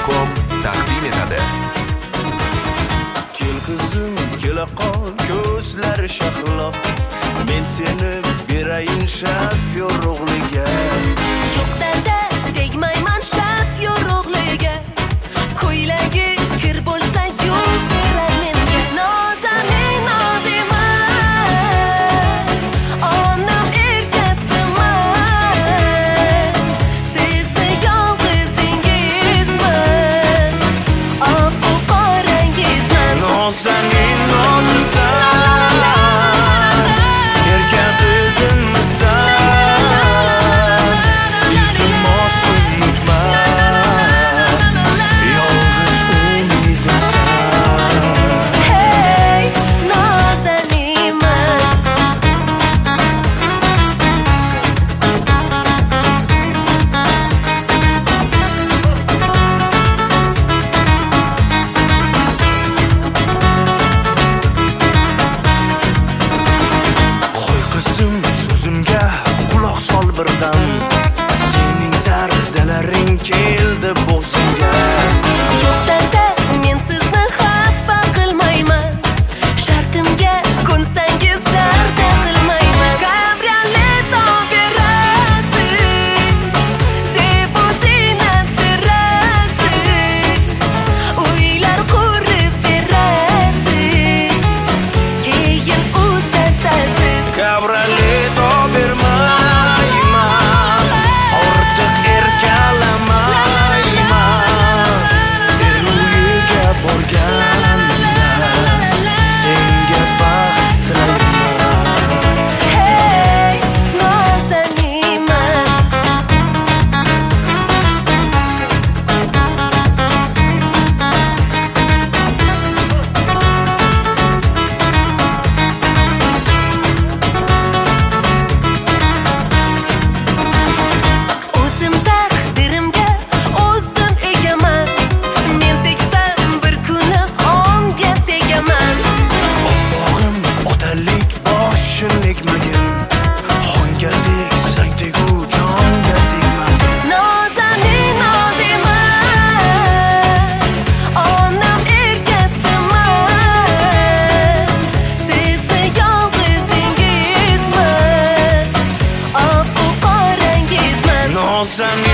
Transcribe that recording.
Infocom taqdim etadi. Kel qizim, kela qol, ko'zlari shahlo. Men seni berayin shaf yorug'liga. Yo'q dada, tegmayman shaf yorug'liga. Ko'ylagi kir bo'lsa yo'q berar menga. Nozaning noziman, onam erkasiman. Sizni yolg'izingizman, oppo qorangizman. Nozaning nozisan, erka qizimsan. Iltimos unutma, yolg'iz umidimsan. Hey, nozaniman. Qo'y qizim, so'zimga quloq sol birdan. Sening zardalaring keldi bo'zimga. Yo'q dada, men sizni xafa qilmayman. Shartimga ko'nsangiz zarda qilmayman. Kabriolet berasiz, sebu ziynat berasiz, uylar qurib berasiz, keyin uzatasiz. Kabriolet bermayman, ortiq erkalamayman. El uyiga borganda senga baxt tilayman. Hey, nozaniman. O'zim taqdirimga o'zim egaman. Men tegsam bir kuni xonga tegaman. Oppog'im otalik boshim egmagin. Xonga tegsang tegu jonga tegmagin. Nozaning noziman, onam erkasiman. Sizni yolg'izingizman, oppo qorangizman. Nozaning